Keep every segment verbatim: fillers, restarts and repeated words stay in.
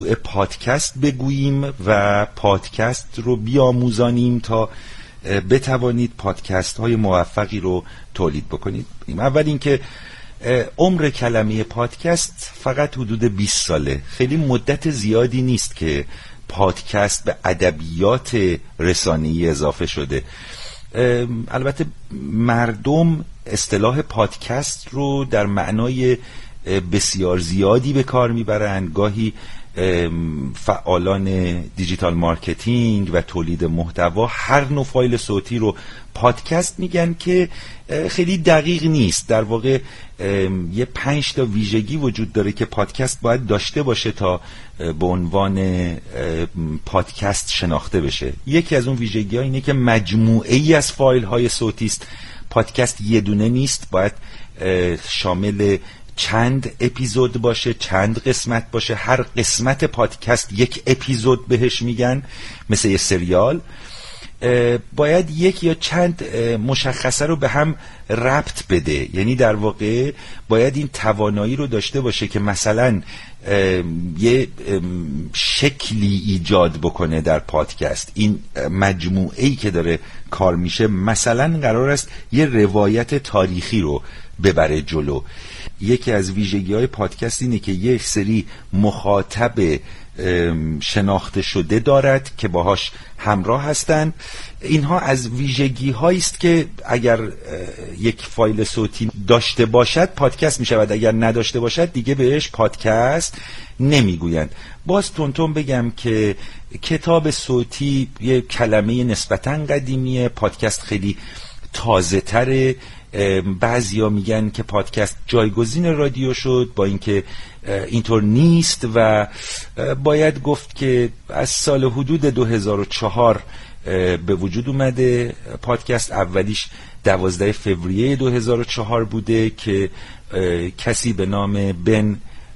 پادکست بگوییم و پادکست رو بیاموزانیم تا بتوانید پادکست های موفقی رو تولید بکنید. اول اینکه عمر کلمه پادکست فقط حدود بیست ساله، خیلی مدت زیادی نیست که پادکست به ادبیات رسانه‌ای اضافه شده. البته مردم اصطلاح پادکست رو در معنای بسیار زیادی به کار میبرند. گاهی فعالان دیجیتال مارکتینگ و تولید محتوا هر نوع فایل صوتی رو پادکست میگن که خیلی دقیق نیست. در واقع یه پنج تا ویژگی وجود داره که پادکست باید داشته باشه تا به عنوان پادکست شناخته بشه. یکی از اون ویژگی ها اینه که مجموعه ای از فایل های صوتی است. پادکست یه دونه نیست، باید شامل چند اپیزود باشه، چند قسمت باشه. هر قسمت پادکست یک اپیزود بهش میگن، مثل یه سریال. باید یک یا چند مشخصه رو به هم ربط بده، یعنی در واقع باید این توانایی رو داشته باشه که مثلا یه شکلی ایجاد بکنه در پادکست. این مجموعه‌ای که داره کار میشه مثلا قرار است یه روایت تاریخی رو ببره جلو. یکی از ویژگی‌های پادکست اینه که یک سری مخاطب شناخته شده دارد که باهاش همراه هستن. اینها از ویژگی هایی است که اگر یک فایل صوتی داشته باشد پادکست می شود، اگر نداشته باشد دیگه بهش پادکست نمیگویند. باز تونتون بگم که کتاب صوتی یک کلمه نسبتاً قدیمیه، پادکست خیلی تازه تره. بعضیا میگن که پادکست جایگزین رادیو شد، با اینکه اینطور نیست و باید گفت که از سال حدود دو هزار و چهار به وجود اومده پادکست. اولیش دوازده فوریه دو هزار و چهار بوده که کسی به نام بن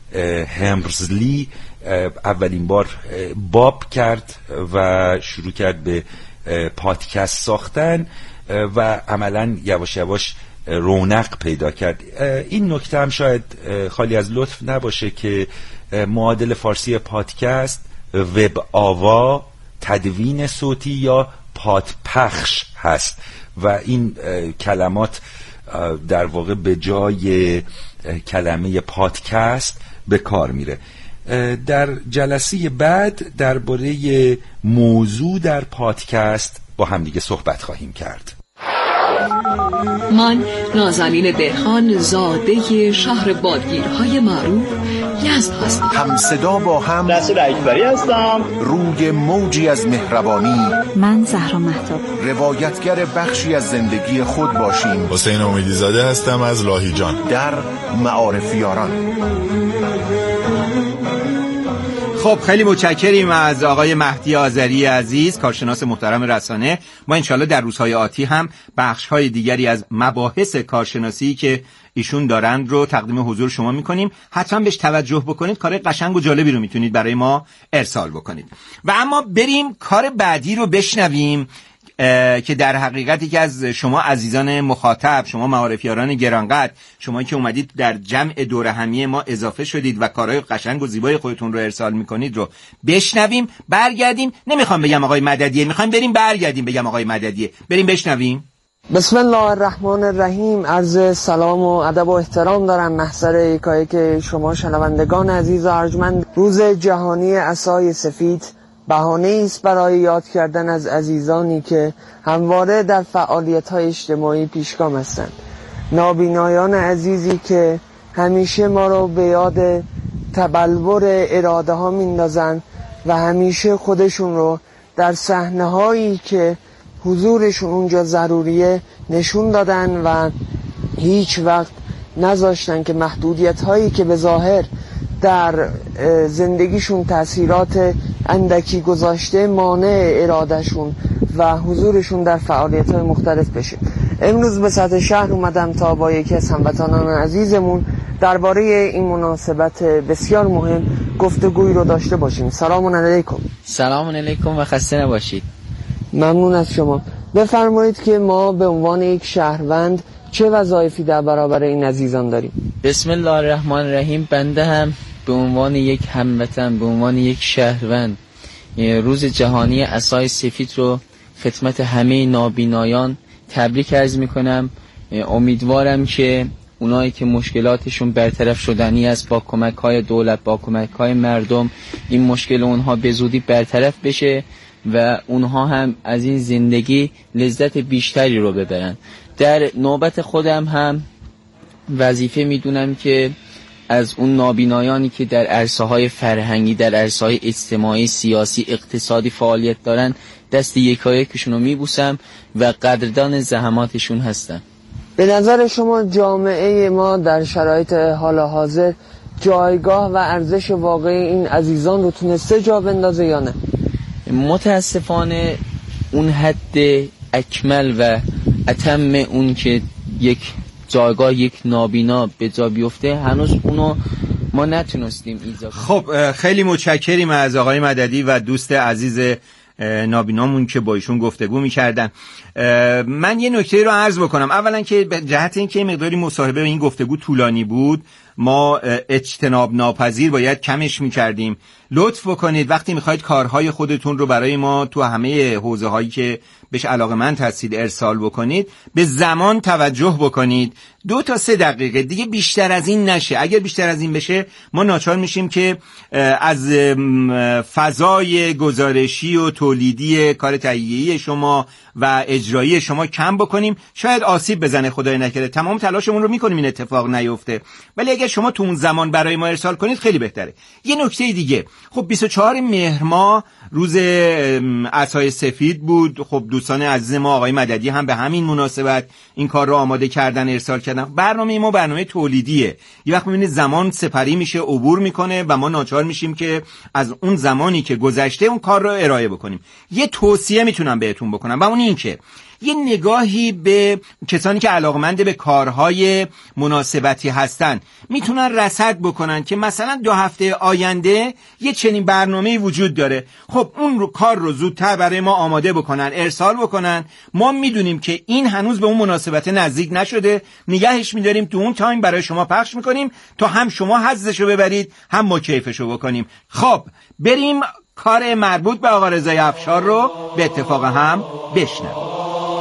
همرزلی اولین بار باب کرد و شروع کرد به پادکست ساختن و عملاً یواش یواش رونق پیدا کرد. این نکته هم شاید خالی از لطف نباشه که معادل فارسی پادکست وب آوا، تدوین صوتی یا پادپخش هست و این کلمات در واقع به جای کلمه پادکست به کار میره. در جلسه بعد درباره موضوع در پادکست با هم دیگه صحبت خواهیم کرد. من نازنین دهخان، زاده شهر بادگیرهای معروف یزد هستم. هم صدا با هم رسول اکبری هستم. روی موجی از مهربانی. من زهرا مهتاب. روایتگر بخشی از زندگی خود باشیم. حسین امیدی‌زاده هستم از لاهیجان. در معارفیاران. خب خیلی متشکریم از آقای مهدی آذری عزیز، کارشناس محترم رسانه. ما انشالله در روزهای آتی هم بخش‌های دیگری از مباحث کارشناسی که ایشون دارند رو تقدیم حضور شما میکنیم. حتما بهش توجه بکنید، کار قشنگ و جالبی رو میتونید برای ما ارسال بکنید. و اما بریم کار بعدی رو بشنویم که در حقیقت که از شما عزیزان مخاطب، شما معارفیاران گرانقدر، شما که اومدید در جمع دوره همی ما اضافه شدید و کارهای قشنگ و زیبای خودتون رو ارسال میکنید رو بشنویم. برگردیم. نمیخوام بگم آقای مددیه، میخوایم بریم برگردیم بگم آقای مددیه. بریم بشنویم. بسم الله الرحمن الرحیم. عرض سلام و ادب و احترام دارم محضر یکایی که شما شنوندگان عزیز و ارجمند. روز جهانی عصای سفید بهانه است برای یاد کردن از عزیزانی که همواره در فعالیت‌های اجتماعی پیشگام هستند. نابینایان عزیزی که همیشه ما رو به یاد تبلور اراده ها میندازن و همیشه خودشون رو در صحنه‌هایی که حضورشون اونجا ضروریه نشون دادن و هیچ وقت نذاشتن که محدودیت هایی که به ظاهر در زندگیشون تأثیرات اندکی گذاشته مانع ارادهشون و حضورشون در فعالیت‌های مختلف بشه. امروز به سطح شهر اومدم تا با یکی از هموطنان عزیزمون درباره این مناسبت بسیار مهم گفتگویی رو داشته باشیم. سلام علیکم. سلام علیکم و خسته نباشید. ممنون از شما. بفرمایید که ما به عنوان یک شهروند چه وظایفی در برابر این عزیزان داریم؟ بسم الله الرحمن الرحیم. بنده هم به عنوان یک هموطن، به عنوان یک شهروند، روز جهانی عصای سفید رو خدمت همه نابینایان تبریک عرض میکنم. امیدوارم که اونایی که مشکلاتشون برطرف شدنی است با کمک‌های دولت، با کمک‌های مردم، این مشکل اونها به زودی برطرف بشه و اونها هم از این زندگی لذت بیشتری رو ببرن. در نوبت خودم هم وظیفه میدونم که از اون نابینایانی که در عرصه‌های فرهنگی، در عرصه‌های اجتماعی، سیاسی، اقتصادی فعالیت دارن دست یکایکشون رو میبوسم و قدردان زحماتشون هستم. به نظر شما جامعه ما در شرایط حال حاضر جایگاه و ارزش واقعی این عزیزان رو تونسته جا بندازه یا نه؟ متاسفانه اون حد اکمل و اتم اون که یک جایگاه یک نابینا به جا بیفته هنوز اونو ما نتونستیم ایجاد. خب خیلی متشکریم از آقای مددی و دوست عزیز نابینامون که با ایشون گفتگو می‌کردن. من یه نکته رو عرض بکنم. اولا که به جهت اینکه مقداری مصاحبه این گفتگو طولانی بود، ما اجتناب ناپذیر باید کمش می‌کردیم. لطف بکنید وقتی می‌خواید کارهای خودتون رو برای ما تو همه حوزه‌هایی که بهش علاقه‌مند هستید ارسال بکنید، به زمان توجه بکنید. دو تا سه دقیقه دیگه بیشتر از این نشه. اگر بیشتر از این بشه ما ناچار میشیم که از فضای گزارشی و تولیدی کار تهیه‌ای شما و اجرایی شما کم بکنیم. شاید آسیب بزنه، خدای نکرده. تمام تلاشمون رو میکنیم این اتفاق نیفته، ولی اگر شما تو اون زمان برای ما ارسال کنید خیلی بهتره. یه نکته دیگه، خب بیست و چهارم مهر ماه روز عصای سفید بود. خب دوستان عزیز ما آقای مددی هم به همین مناسبت این کار رو آماده کردن، ارسال کردن. برنامه ما برنامه تولیدیه. یه وقت می‌بینید زمان سپری میشه، عبور میکنه و ما ناچار میشیم که از اون زمانی که گذشته اون کار رو ارائه بکنیم. یه توصیه میتونم بهتون بکنم و اون این که یه نگاهی به کسانی که علاقمند به کارهای مناسبتی هستن میتونن رصد بکنن که مثلا دو هفته آینده یه چنین برنامه‌ای وجود داره. خب اون رو کار رو زودتر برای ما آماده بکنن، ارسال بکنن. ما میدونیم که این هنوز به اون مناسبت نزدیک نشده، نگهش میداریم تو اون تایم برای شما پخش میکنیم تا هم شما حظشو ببرید هم ما کیفشو بکنیم. خب بریم کار مربوط به آقا رضای افشار رو به اتفاق هم بشنویم.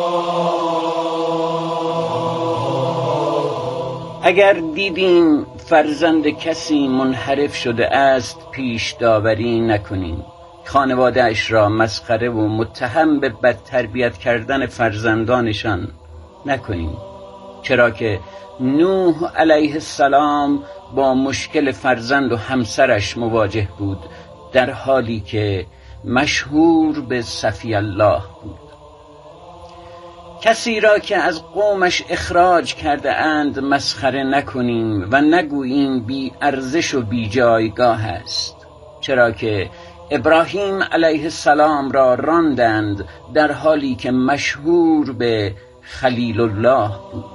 اگر دیدیم فرزند کسی منحرف شده است پیش داوری نکنیم. خانواده اش را مسخره و متهم به بد تربیت کردن فرزندانشان نکنیم، چرا که نوح علیه السلام با مشکل فرزند و همسرش مواجه بود در حالی که مشهور به صفی الله بود. کسی را که از قومش اخراج کرده اند مسخره نکنیم و نگوییم بی ارزش و بی جایگاه است، چرا که ابراهیم علیه السلام را راندند در حالی که مشهور به خلیل الله بود.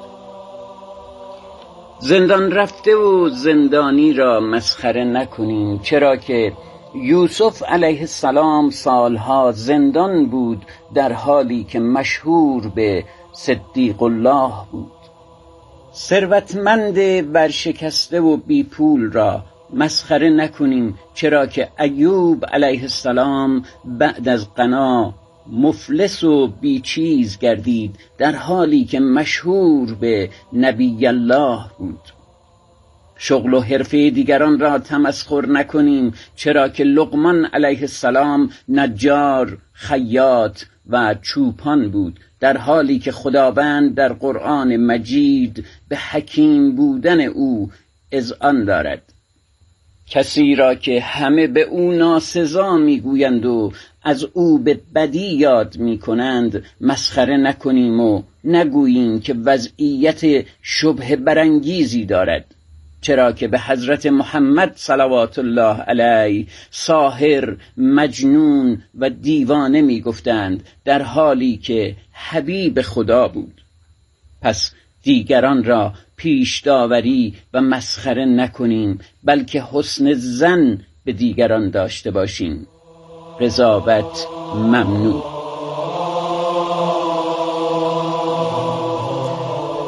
زندان رفته و زندانی را مسخره نکنیم، چرا که یوسف علیه السلام سالها زندان بود در حالی که مشهور به صدیق الله بود. ثروتمند ورشکسته و بی پول را مسخره نکنیم، چرا که ایوب علیه السلام بعد از غنا مفلس و بی چیز گردید در حالی که مشهور به نبی الله بود. شغل و حرفه دیگران را تمسخر نکنیم، چرا که لقمان علیه السلام نجار، خیاط و چوپان بود در حالی که خداوند در قرآن مجید به حکیم بودن او اذعان دارد. کسی را که همه به او ناسزا میگویند و از او به بدی یاد میکنند مسخره نکنیم و نگوییم که وضعیت شبه برانگیزی دارد، چرا که به حضرت محمد صلوات الله علیه ساحر، مجنون و دیوانه می گفتند در حالی که حبیب خدا بود. پس دیگران را پیش داوری و مسخره نکنیم، بلکه حسن ظن به دیگران داشته باشیم. قضاوت ممنوع.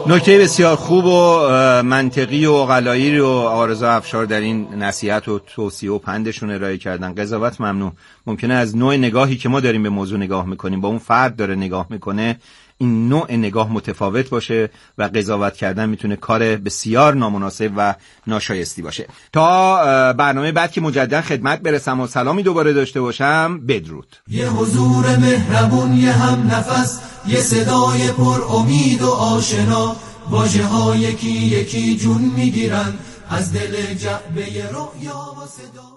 نکته بسیار خوب و منطقی و عقلایی رو آقا رضا افشار در این نصیحت و توصیه و پندشون ارائه کردن. قضاوت ممنوع. ممکنه از نوع نگاهی که ما داریم به موضوع نگاه میکنیم با اون فرد داره نگاه میکنه این نوع نگاه متفاوت باشه و قضاوت کردن میتونه کار بسیار نامناسب و ناشایستی باشه. تا برنامه بعد که مجددا خدمت برسم و سلامی دوباره داشته باشم، بدرود. یه حضور مهربون، یه هم نفس، یه صدای پر امید و آشنا، واژه ها یکی یکی جون میگیرن از دل جعبه رؤیا و صدا.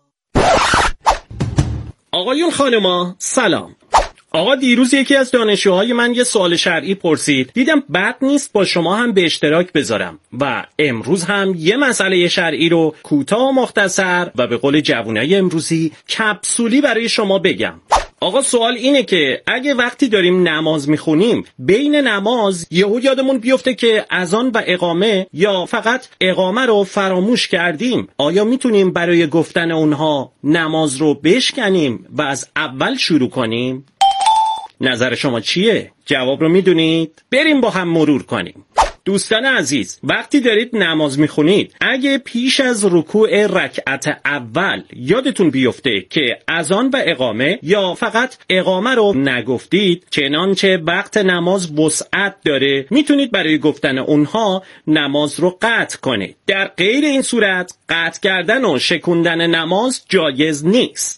آقایون خانما سلام. آقا دیروز یکی از دانشجوهای من یه سوال شرعی پرسید، دیدم بد نیست با شما هم به اشتراک بذارم و امروز هم یه مسئله شرعی رو کوتاه و مختصر و به قول جوونای امروزی کپسولی برای شما بگم. آقا سوال اینه که اگه وقتی داریم نماز میخونیم بین نماز یهو یادمون بیفته که اذان و اقامه یا فقط اقامه رو فراموش کردیم، آیا میتونیم برای گفتن اونها نماز رو بشکنیم و از اول شروع کنیم؟ نظر شما چیه؟ جواب رو میدونید؟ بریم با هم مرور کنیم. دوستان عزیز، وقتی دارید نماز میخونید اگه پیش از رکوع رکعت اول یادتون بیفته که اذان و اقامه یا فقط اقامه رو نگفتید، چنانچه وقت نماز وسعت داره، میتونید برای گفتن اونها نماز رو قطع کنید. در غیر این صورت قطع کردن و شکوندن نماز جایز نیست.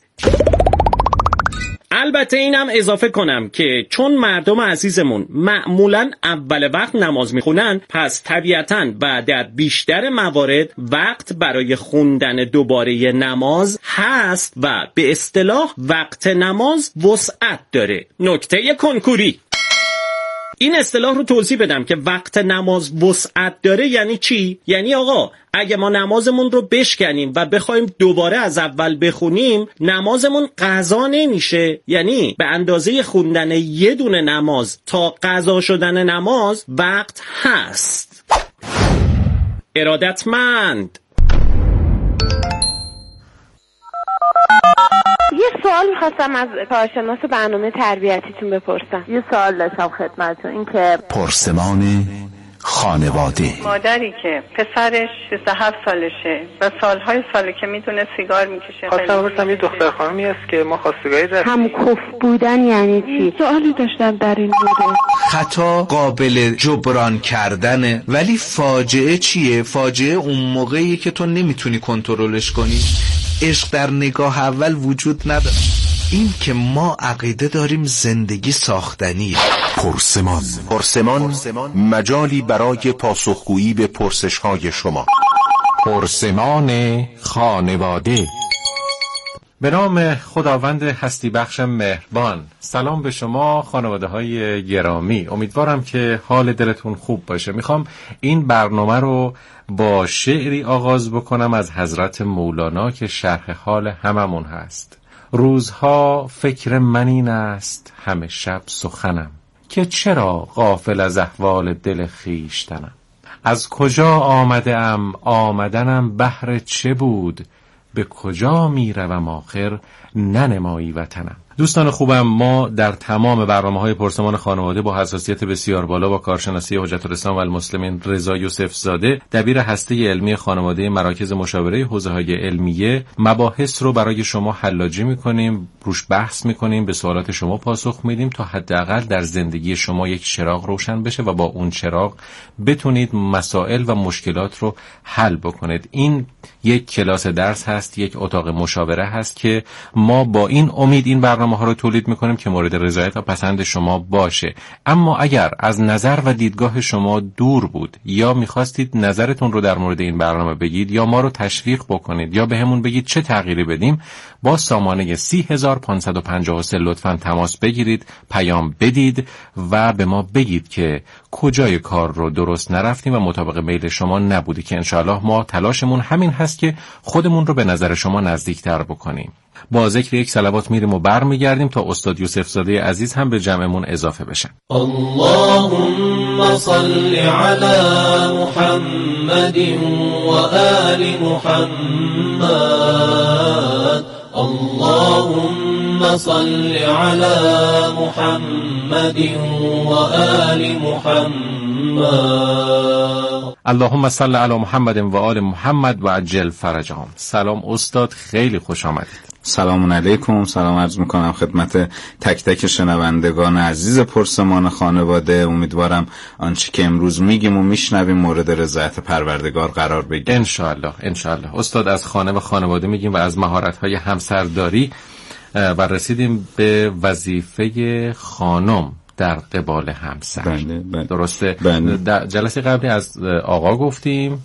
البته اینم اضافه کنم که چون مردم عزیزمون معمولاً اول وقت نماز میخونن، پس طبیعتاً و در بیشتر موارد وقت برای خوندن دوباره نماز هست و به اصطلاح وقت نماز وسعت داره. نکته کنکوری، این اصطلاح رو توضیح بدم که وقت نماز وسعت داره یعنی چی؟ یعنی آقا اگه ما نمازمون رو بشکنیم و بخوایم دوباره از اول بخونیم نمازمون قضا نمیشه، یعنی به اندازه خوندن یه دونه نماز تا قضا شدن نماز وقت هست. ارادتمند. یه سوال میخواستم از کارشناس برنامه تربیتیتون بپرسم. یه سوال داشتم خدمتتون، این که پرسمان خانواده. مادری که پسرش شصت و هفت سالشه و سالهای ساله که میتونه سیگار میکشه. خواستم بپرسم یه دختر خانمی هست که ما خواستگاری داشتیم. هم کف بودن یعنی چی؟ سوالی داشتم در این مورد. خطا قابل جبران کردنه، ولی فاجعه چیه؟ فاجعه اون موقعی که تو نمیتونی کنترلش کنی. عشق در نگاه اول وجود نداره. این که ما عقیده داریم زندگی ساختنی. پرسمان پرسمان مجالی برای پاسخگویی به پرسش‌های شما. پرسمان خانواده. به نام خداوند هستی بخش مهربان. سلام به شما خانواده های گرامی، امیدوارم که حال دلتون خوب باشه. میخوام این برنامه رو با شعری آغاز بکنم از حضرت مولانا که شرح حال هممون هست. روزها فکر من این است همه شب سخنم، که چرا غافل از احوال دل خویشتنم. از کجا آمده ام آمدنم بهر چه بود، به کجا می روم آخر ننمایی وطنم. دوستان خوبم، ما در تمام برنامه‌های پرسمان خانواده با حساسیت بسیار بالا با کارشناسی حجت الاسلام و المسلمین رضا یوسف زاده، دبیر هسته علمی خانواده مراکز مشاوره حوزه‌های علمیه، مباحث رو برای شما حلاجی می‌کنیم، روش بحث می‌کنیم، به سوالات شما پاسخ میدیم تا حداقل در زندگی شما یک چراغ روشن بشه و با اون چراغ بتونید مسائل و مشکلات رو حل بکنید. این یک کلاس درس هست، یک اتاق مشاوره هست که ما با این امید این برنامه ها رو تولید میکنیم که مورد رضایت و پسند شما باشه. اما اگر از نظر و دیدگاه شما دور بود یا میخواستید نظرتون رو در مورد این برنامه بگید یا ما رو تشویق بکنید یا به همون بگید چه تغییری بدیم، با سامانه سی هزار و پانصد و پنجاه و سه لطفاً تماس بگیرید، پیام بدید و به ما بگید که کجای کار رو درست نرفتیم و مطابق میل شما نبوده، که انشاءالله ما تلاشمون همین هست که خودمون رو به نظر شما نزدیکتر بکنیم. با ذکر یک صلوات میریم و برمیگردیم تا استاد یوسف زاده عزیز هم به جمعمون اضافه بشن. اللهم صل علی محمد و آل محمد. اللهم صل على محمد و آل محمد. اللهم صل علی محمد و آل محمد و عجل فرجهم. سلام استاد، خیلی خوش آمدید. سلام علیکم. سلام عرض میکنم خدمت تک تک شنوندگان عزیز پرسمان خانواده. امیدوارم آنچه که امروز میگیم و میشنویم مورد رضایت پروردگار قرار بگیره ان شاء الله. ان شاء الله. استاد، از خانه و خانواده میگیم و از مهارت‌های همسرداری و رسیدیم به وظیفه خانم در قبال همسر. بله بله. درسته. بله. در جلسه قبلی از آقا گفتیم،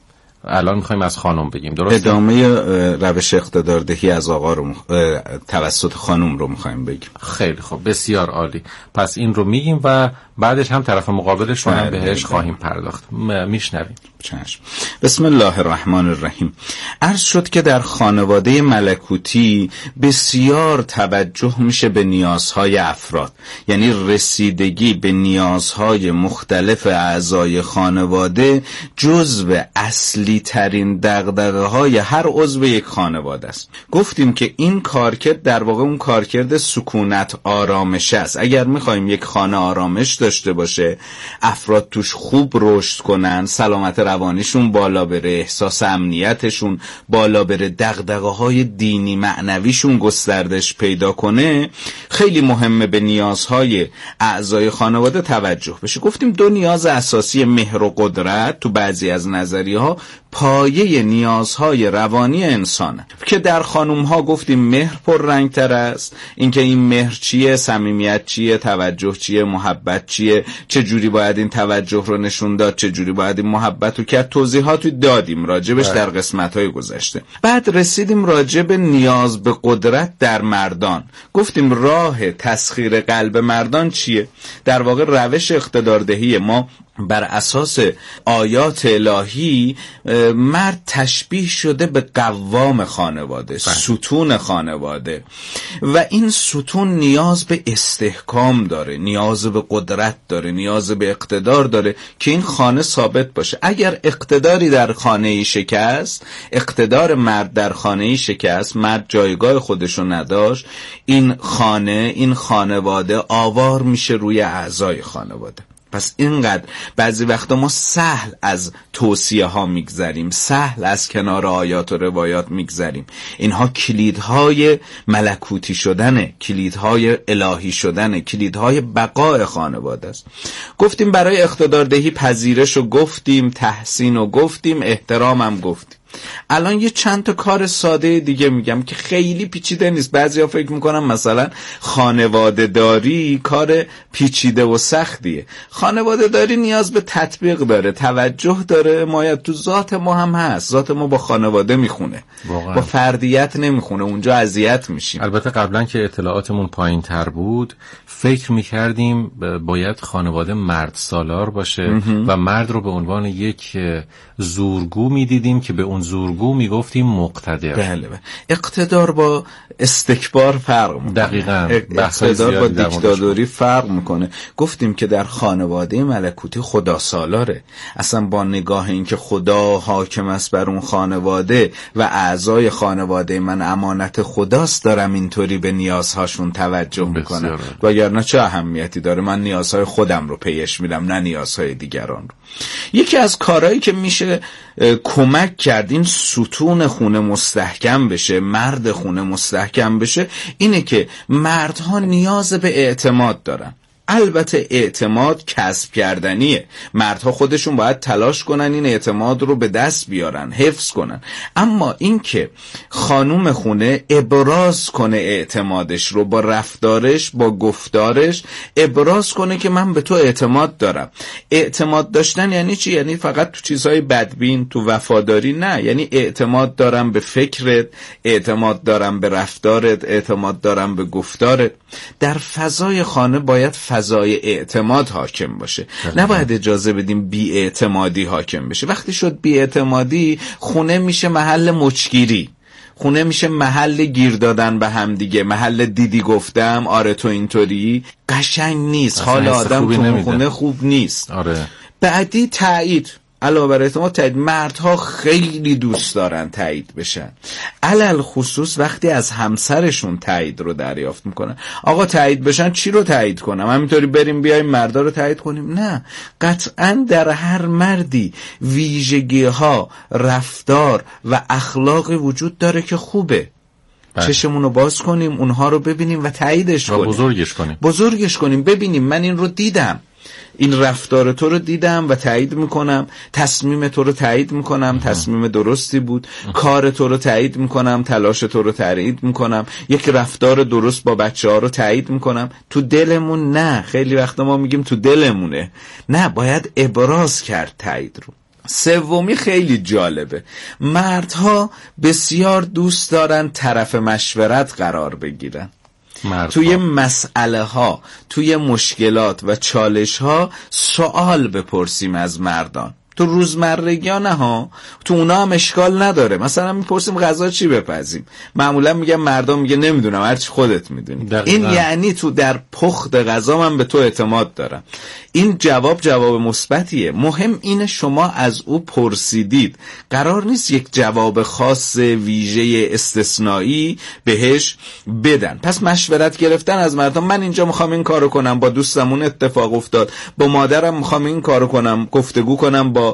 الان میخوایم از خانم بگیم. درسته. ادامه روش اقتداردهی از آقا رو مخ... توسط خانم رو میخوایم بگیم. خیلی خوب، بسیار عالی. پس این رو میگیم و بعدش هم طرف مقابلش رو هم بهش خواهیم پرداخت. میشنویم. چشم. بسم الله الرحمن الرحیم. عرض شد که در خانواده ملکوتی بسیار توجه میشه به نیازهای افراد، یعنی رسیدگی به نیازهای مختلف اعضای خانواده جزو اصلی ترین دغدغه های هر عضو یک خانواده است. گفتیم که این کارکرد در واقع اون کارکرد سکونت آرامش است. اگر میخوایم یک خانه آرامش داشته باشه، افراد توش خوب رشد کنن، سلامت روانیشون بالا بره، احساس امنیتشون بالا بره، دغدغه‌های دینی معنویشون گستردش پیدا کنه، خیلی مهمه به نیازهای اعضای خانواده توجه بشه. گفتیم دو نیاز اساسی، مهر و قدرت، تو بعضی از نظریه‌ها پایه نیازهای روانی انسانه که در خانوم‌ها گفتیم مهر پر رنگ‌تر است. اینکه این مهر چیه، صمیمیت چیه، توجه چیه، محبت چیه، چه جوری باید این توجه رو نشون داد، چه جوری باید این محبت رو کرد، توضیحاتی دادیم راجبش در قسمت‌های گذشته. بعد رسیدیم راجب نیاز به قدرت در مردان. گفتیم راه تسخیر قلب مردان چیه؟ در واقع روش اقتداردهی ما بر اساس آیات الهی، مرد تشبیه شده به قوام خانواده، ستون خانواده، و این ستون نیاز به استحکام داره، نیاز به قدرت داره، نیاز به اقتدار داره که این خانه ثابت باشه. اگر اقتداری در خانه شکست، اقتدار مرد در خانه شکست، مرد جایگاه خودشو نداشت، این خانه، این خانواده آوار میشه روی اعضای خانواده. پس اینقدر بعضی وقتا ما سهل از توصیه ها میگذریم، سهل از کنار آیات و روایات میگذریم. اینها کلیدهای ملکوتی شدنه، کلیدهای الهی شدنه، کلیدهای بقای خانواده است. گفتیم برای اقتداردهی پذیرش رو گفتیم، تحسین رو گفتیم، احترام هم گفتیم. الان یه چند تا کار ساده دیگه میگم که خیلی پیچیده نیست. بعضیا فکر میکنن مثلا خانواده داری کار پیچیده و سختیه. خانواده داری نیاز به تطبیق داره، توجه داره، مایه تو ذات ما هم هست. ذات ما با خانواده میخونه، با فردیت نمیخونه، اونجا اذیت میشیم. البته قبلا که اطلاعاتمون پایین تر بود فکر میکردیم باید خانواده مرد سالار باشه امه. و مرد رو به عنوان یک زورگو میدیدیم که به اون زورگو میگفتیم مقتدر. بله بله. اقتدار با استکبار فرق میکنه. دقیقاً. اقتدار با دیکتاتوری فرق میکنه. گفتیم که در خانواده ملکوتی خدا سالاره. اصلا با نگاه این که خدا حاکم است بر اون خانواده و اعضای خانواده من امانت خداست، دارم اینطوری به نیازهاشون توجه میکنم. وگرنه چه اهمیتی داره؟ من نیازهای خودم رو پیش میدم، نه نیازهای دیگران رو. یکی از کارهایی که میشه کمک کرد این ستون خونه مستحکم بشه، مرد خونه مستحکم بشه، اینه که مردها نیاز به اعتماد دارن. البته اعتماد کسب کردنیه، مردها خودشون باید تلاش کنن این اعتماد رو به دست بیارن، حفظ کنن. اما این که خانوم خونه ابراز کنه اعتمادش رو با رفتارش، با گفتارش ابراز کنه که من به تو اعتماد دارم. اعتماد داشتن یعنی چی؟ یعنی فقط تو چیزهای بدبین، تو وفاداری نه. یعنی اعتماد دارم به فکرت، اعتماد دارم به رفتارت، اعتماد دارم به گفتارت. در فضای خانه باید فضای اعتماد حاکم باشه. نباید اجازه بدیم بی اعتمادی حاکم بشه. وقتی شد بی اعتمادی، خونه میشه محل مچگیری، خونه میشه محل گیر دادن به هم دیگه، محل دیدی گفتم، آره تو اینطوری، قشنگ نیست. حال آدم تو خونه خوب نیست. آره. بعدی تایید. علاوه بر اعتماد تایید. مردها خیلی دوست دارن تایید بشن، علل خصوص وقتی از همسرشون تایید رو دریافت میکنن. آقا تایید بشن چی رو تایید کنم؟ همینطوری بریم بیایم مردا رو تایید کنیم؟ نه، قطعا در هر مردی ویژگی ها، رفتار و اخلاقی وجود داره که خوبه. بله. چشمون رو باز کنیم، اونها رو ببینیم و تاییدش کنیم، بزرگش کنیم بزرگش کنیم ببینیم من این رو دیدم، این رفتار تو رو دیدم و تایید میکنم، تصمیم تو رو تایید میکنم، تصمیم درستی بود، کار تو رو تایید میکنم، تلاش تو رو تایید میکنم، یک رفتار درست با بچه ها رو تایید میکنم. تو دلمون نه، خیلی وقت ما میگیم تو دلمونه، نه، باید ابراز کرد تایید رو. سومی خیلی جالبه، مردها بسیار دوست دارن طرف مشورت قرار بگیرن. مردها. توی مسئله ها، توی مشکلات و چالش ها سوال بپرسیم از مردان. تو روزمرگی ها نه ها، تو اونا هم اشکال نداره. مثلا میپرسیم غذا چی بپزیم، معمولا میگم مردم میگه نمیدونم، هرچی خودت میدونی. این یعنی تو در پخت غذا من به تو اعتماد دارم. این جواب جواب مثبتیه. مهم اینه شما از او پرسیدید، قرار نیست یک جواب خاص ویژه استثنایی بهش بدن. پس مشورت گرفتن از مردم، من اینجا میخوام این کارو کنم، با دوستمون اتفاق افتاد، با مادرم میخوام این کارو کنم، گفتگو کنم با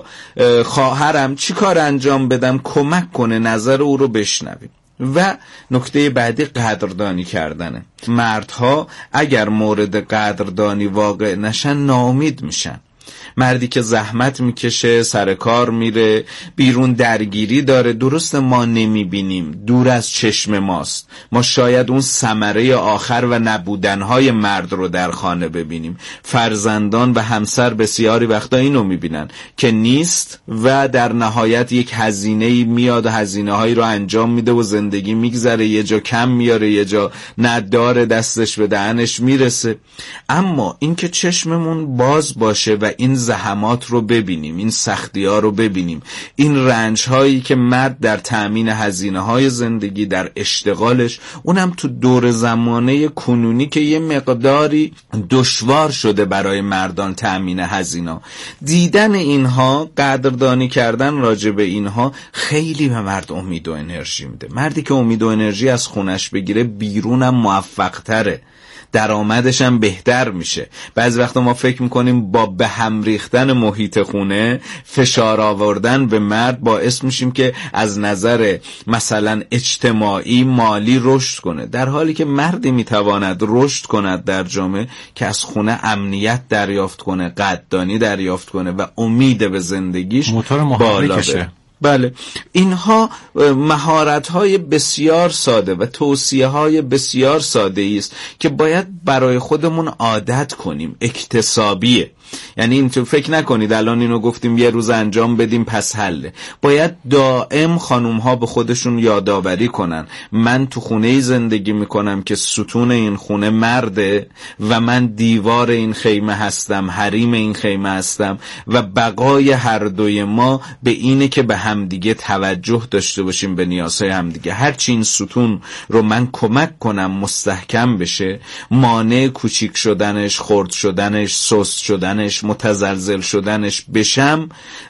خواهرم، چی کار انجام بدم، کمک کنه، نظر او رو بشنویم. و نکته بعدی قدردانی کردنه. مردها اگر مورد قدردانی واقع نشن ناامید میشن. مردی که زحمت میکشه، سر کار میره، بیرون درگیری داره، درست ما نمیبینیم، دور از چشم ماست، ما شاید اون ثمره آخر و نبودنهای مرد رو در خانه ببینیم. فرزندان و همسر بسیاری وقتا اینو میبینن که نیست و در نهایت یک هزینه‌ای میاد و هزینه‌هایی رو انجام میده و زندگی میگذره، یه جا کم میاره، یه جا نداره، دستش به دهنش میرسه. اما اینکه چشممون باز باشه و این زحمات رو ببینیم، این سختی ها رو ببینیم، این رنج هایی که مرد در تأمین هزینه های زندگی، در اشتغالش، اونم تو دور زمانه کنونی که یه مقداری دشوار شده برای مردان تأمین هزینه، دیدن اینها، قدردانی کردن راجع به اینها خیلی به مرد امید و انرژی میده. مردی که امید و انرژی از خونش بگیره بیرونم موفق تره، درآمدش هم بهتر میشه. بعضی وقتا ما فکر میکنیم با به هم ریختن محیط خونه، فشار آوردن به مرد باعث میشیم که از نظر مثلا اجتماعی، مالی رشد کنه، در حالی که مردی میتواند رشد کند در جامعه که از خونه امنیت دریافت کنه، قدردانی دریافت کنه و امید به زندگیش بالا بره. بله، اینها مهارت‌های بسیار ساده و توصیه‌های بسیار ساده است که باید برای خودمون عادت کنیم، اکتسابیه. یعنی این تو فکر نکنید الان اینو گفتیم یه روز انجام بدیم پس حله. باید دائم خانوم‌ها به خودشون یادآوری کنن من تو خونه‌ای زندگی میکنم که ستون این خونه مرده و من دیوار این خیمه هستم، حریم این خیمه هستم و بقای هر دوی ما به اینه که به همدیگه توجه داشته باشیم، به نیازهای همدیگه. هرچی این ستون رو من کمک کنم مستحکم بشه، مانع کوچیک شدنش، خرد شدنش، سست شدنش، متزلزل شدنش بشم،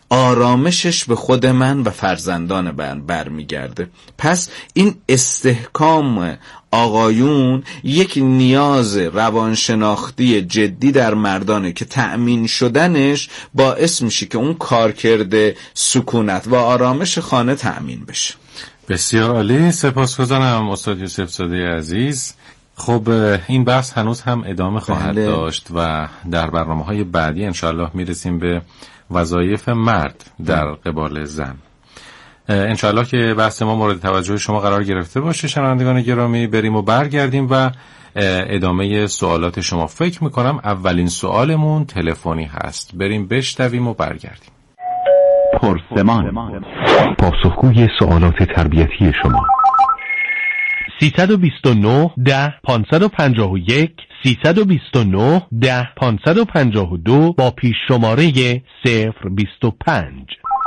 آرامشش به خود من و فرزندان من برمیگرده. پس این استحکام آقایون یک نیاز روانشناختی جدی در مردانه که تأمین شدنش باعث میشه که اون کارکرد سکونت و آرامش خانه تأمین بشه. بسیار عالی، سپاسگزارم استاد یوسف زاده عزیز. خب این بحث هنوز هم ادامه خواهد بله. داشت و در برنامه‌های بعدی انشاءالله میرسیم به وظایف مرد در قبال زن. انشاءالله که بحث ما مورد توجه شما قرار گرفته باشه. شنوندگان گرامی، بریم و برگردیم و ادامه سوالات شما. فکر میکنم اولین سوالمون تلفنی هست، بریم بشنویم و برگردیم. پرسمان، پاسخگوی سوالات تربیتی شما. سیصد و بیست و نه ده پانصد و پنجاه و یک سیصد و بیست و نه ده پانصد و پنجاه و دو با پیش شماره صفر بیست و پنج.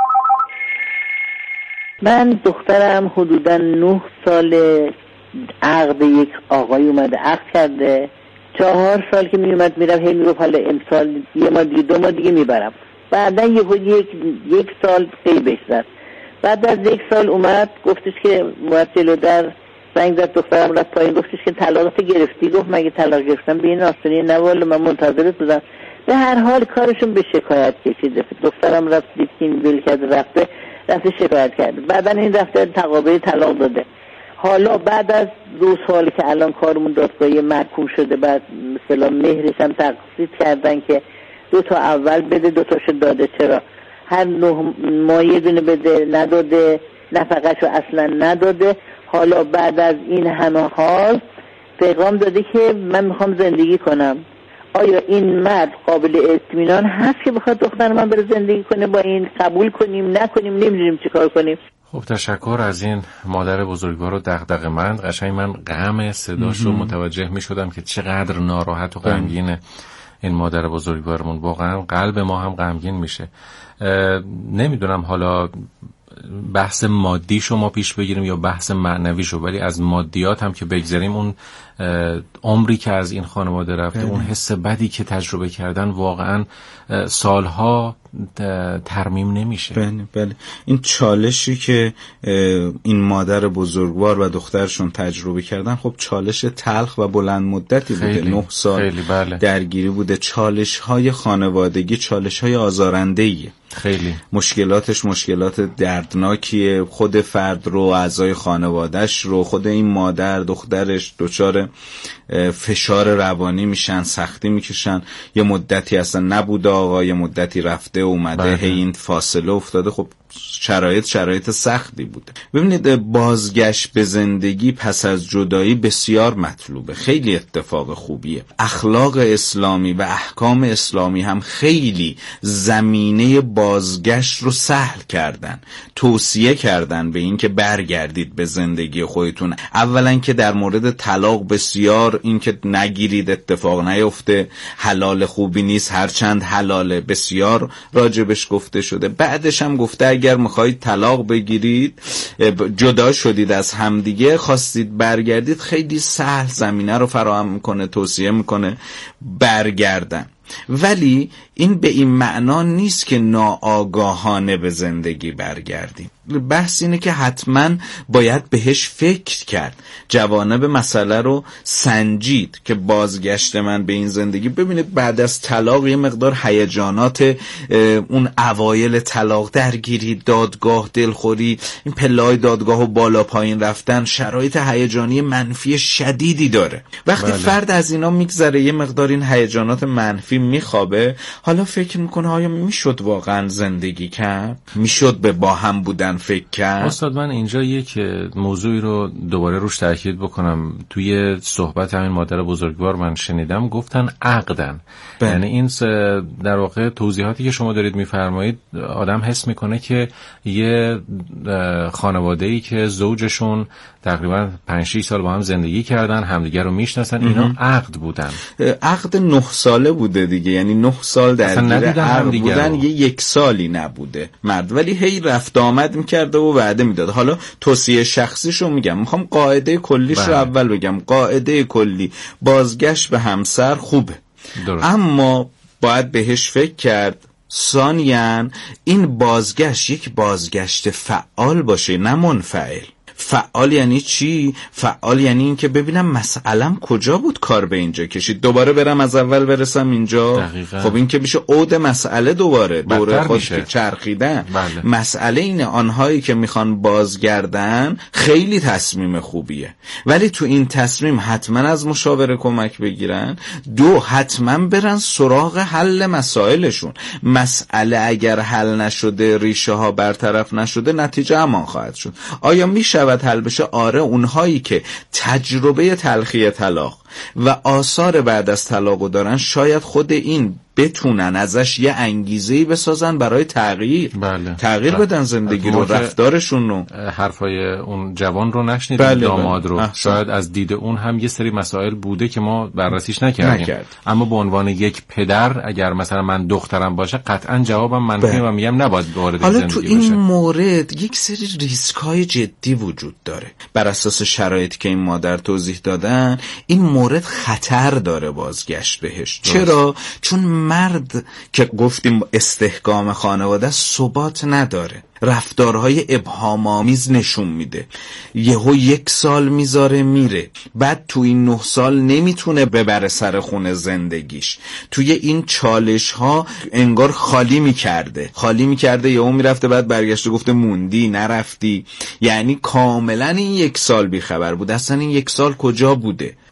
من دخترم حدوداً نه سال عقد یک آقای اومده عقد کرده، چهار سال که می اومد میرم هی میگفت حالا امسال یه ما دیگه دو ما دیگه میبرم. بعدا یه یک یک سال غیبش زد. بعد از یک سال اومد گفتش که اومد جلو در زنگ زد، دخترم رفت پایین، گفتش که طلاقت گرفتی؟ گفت مگه طلاق گرفتم؟ به این آسانی نه والا من منتظرت بودم. به هر حال کارشون به شکایت کشید. دخترم رفت دید که این ول کرده رفته، رفت شکایت کرد. بعدا این رفته تقاضای طلاق داده. حالا بعد از دو سال که الان کارمون دادگاهی محکوم شده، بعد مثلا مهرش هم تقسیط کردن که دو تا اول بده دو تاشو داده. چرا؟ هر نه ماه یه دونه بده، نداده، نفقه‌شو اصلا نداده. حالا بعد از این همه حال پیغام داده که من میخوام زندگی کنم. آیا این مرد قابل اطمینان هست که بخواد دختر من بره زندگی کنه؟ با این قبول کنیم نکنیم نمیدونیم چی کار کنیم. خب تشکر از این مادر بزرگوار و دغدغه‌مند. قشنگ من غم صداش رو متوجه می شدم که چقدر ناراحت و غمگینه این مادر بزرگوارمون. واقعا قلب ما هم غمگین میشه. نمیدونم حالا بحث مادی شما پیش بگیریم یا بحث معنوی شو، ولی از مادیات هم که بگذاریم، اون عمری که از این خانواده رفته، بله. اون حس بدی که تجربه کردن واقعا سالها ترمیم نمیشه. بله بله. این چالشی که این مادر بزرگوار و دخترشون تجربه کردن، خب چالش تلخ و بلند مدتی بوده. نه سال خیلی بله. درگیری بوده. چالش های خانوادگی چالش های آزارنده‌ایه. خیلی مشکلاتش مشکلات دردناکیه. خود فرد رو، اعضای خانوادهش رو، خود این مادر دخترش دچار فشار روانی میشن، سختی میکشن. یه مدتی اصلا نبوده آقا، یه مدتی رفته اومده، هی این فاصله افتاده. خب شرایط شرایط سختی بوده. ببینید بازگشت به زندگی پس از جدایی بسیار مطلوبه، خیلی اتفاق خوبیه. اخلاق اسلامی و احکام اسلامی هم خیلی زمینه بازگشت رو سهل کردن، توصیه کردن به این که برگردید به زندگی خودتون. اولا که در مورد طلاق بسیار این که نگیرید، اتفاق نیفته، حلال خوبی نیست، هرچند حلاله، بسیار راجبش گفته شده. بعدش هم گفته اگر میخواید طلاق بگیرید، جدا شدید از همدیگه، خواستید برگردید، خیلی سهل زمینه رو فراهم میکنه، توصیه میکنه برگردن. ولی این به این معنا نیست که ناآگاهانه به زندگی برگردیم. بحث اینه که حتما باید بهش فکر کرد، جوانب مسئله رو سنجید که بازگشت من به این زندگی. ببینید بعد از طلاق یه مقدار هیجانات اون اوایل طلاق، درگیری، دادگاه، دلخوری، این پله‌های دادگاه و بالا پایین رفتن، شرایط هیجانی منفی شدیدی داره. وقتی بله. فرد از اینا میگذره، یه مقدار این هیجانات منفی میخوابه، حالا فکر میکنه آیا میشد واقعا زندگی کرد؟ میشد به با هم بودن فکر کرد؟ استاد من اینجا یک موضوعی رو دوباره روش تاکید بکنم. توی صحبت همین مادر بزرگوار من شنیدم گفتن عقدن. بله. یعنی این در واقع توضیحاتی که شما دارید میفرمایید، آدم حس میکنه که یه خانواده‌ای که زوجشون تقریبا پنج شش سال با هم زندگی کردن، همدیگه رو میشناسن، اینا عقد بودن. عقد نه ساله بوده دیگه، یعنی نه سال درگیر عقد بودن، یه یک سالی نبوده مرد، ولی هی رفت آمد میکرده و وعده میداد. حالا توصیه شخصیشو میگم، میخوام قاعده کلیش رو اول بگم. قاعده کلی بازگشت به همسر خوبه، درست. اما باید بهش فکر کرد. ثانیاً این بازگشت یک بازگشت فعال باشه، نه منفعل. فعال یعنی چی؟ فعال یعنی این که ببینم مسئلم کجا بود کار به اینجا کشید، دوباره برم از اول برسم اینجا. دقیقا. خب این که میشه عود مسئله، دوباره دوره خود که چرخیدن. بله. مسئله اینه آنهایی که میخوان بازگردن خیلی تصمیم خوبیه، ولی تو این تصمیم حتما از مشاوره کمک بگیرن. دو، حتما برن سراغ حل مسائلشون. مسئله اگر حل نشده، ریشه ها برطرف نشده، نتیجه همان خواهد شد. آیا میشه حل بشه؟ آره. اونهایی که تجربه تلخی طلاق و آثار بعد از طلاقو دارن، شاید خود این بتونن ازش یه انگیزه‌ای بسازن برای تغییر. بله. تغییر بله. بدن زندگی رو، رفتارشون رو. حرفای اون جوان رو نشنیدیم، بله داماد بله. رو احسان. شاید از دید اون هم یه سری مسائل بوده که ما بررسیش نکردیم. نکرد. اما به عنوان یک پدر، اگر مثلا من دخترم باشه، قطعا جوابم منفی و میگم نباید وارد زندگی بشه. حالا تو این مورد یک سری ریسک‌های جدی وجود داره. بر اساس شرایطی که این مادر توضیح دادن، این مورد خطر داره بازگشت بهش. چرا؟ چون مرد که گفتیم استحکام خانواده ثبات نداره، رفتارهای ابهام‌آمیز نشون میده، یهو یک سال میذاره میره، بعد تو این نه سال نمیتونه ببره سر خونه زندگیش، توی این چالش ها انگار خالی میکرده خالی میکرده یهو میرفته، بعد برگشته گفته موندی نرفتی. یعنی کاملا این یک سال بیخبر بود، اصلا این یک سال کجا بوده.